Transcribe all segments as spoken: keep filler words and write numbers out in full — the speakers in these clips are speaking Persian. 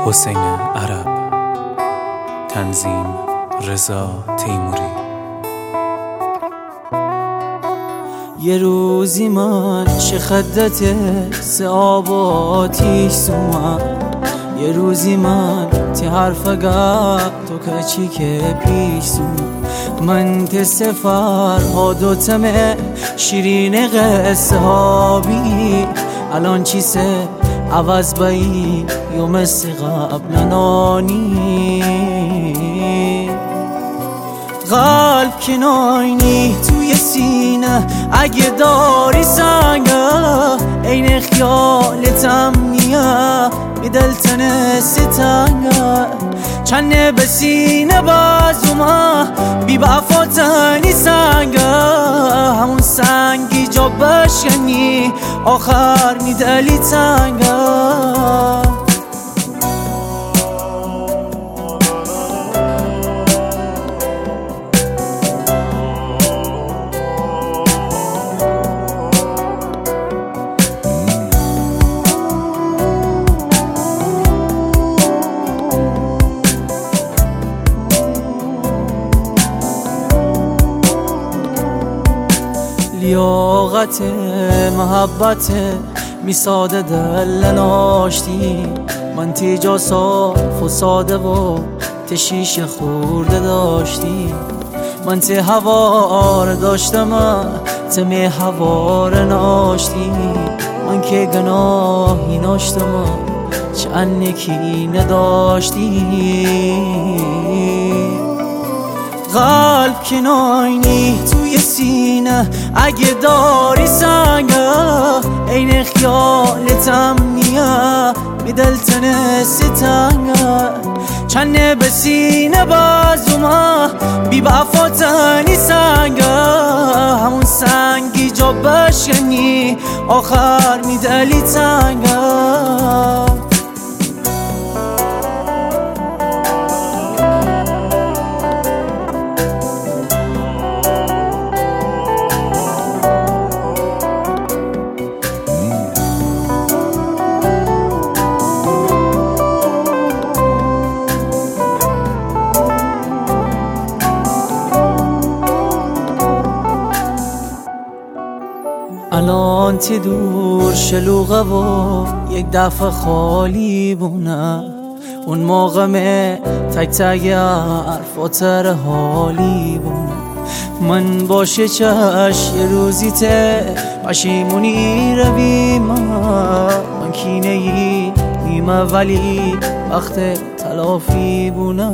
حسین عرب، تنظیم رضا تیموری. یه روزی من چه خدت سه آب و آتیش سومن، یه روزی من تی حرف گفت تو کچی که پیش سومن، من تی سفر ها دوتمه شیرین قصه ها بی الان چی سه عوض بایی یو مثل قبل نانی قلب کناینی توی سینه اگه داری سنگه این خیالتم نیه می دلتنه ستنگه چنه به سینه بازومه بی بفاتنی سنگه همون سنگی جا بشکنی آخر می دلی تنگه لیاقت محبت میساده دل ناشتی من تیجا صاف و ساده و تشیش خورده داشتی من تی هوار داشتم تمی هوار ناشتی من که گناهی ناشتم چند نکی نداشتی قلب کناینی توی سینه اگه داری سنگه این خیالتم نیه می دلتنه ستنگه چنه به سینه بازومه بی بفاتنی سنگه همون سنگی جا بشکنی آخر می دلی تنگه الان تی دور شلوغه و یک دفعه خالی بونه اون موقع می تک تک حرف و تر حالی بونه من باشه چش یه روزی ته پشیمونی روی من من کینه ای نیمه ولی وقت تلافی بونه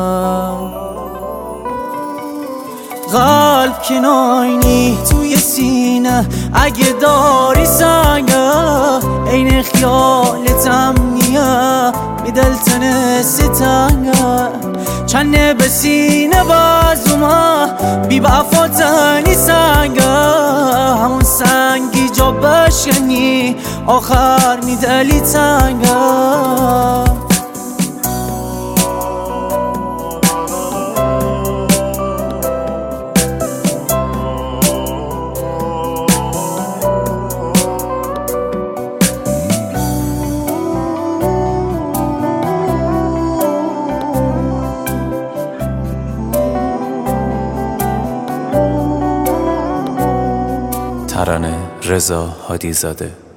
قلب کناینی توی سینه اگه داری سنگه این خیالتم نیه می دلتنه ستنگه چنه به سینه بازومه بی بفاتنی سنگه همون سنگی جا بشکنی آخر می دلی تنگه ترانه رضا هادی زاده.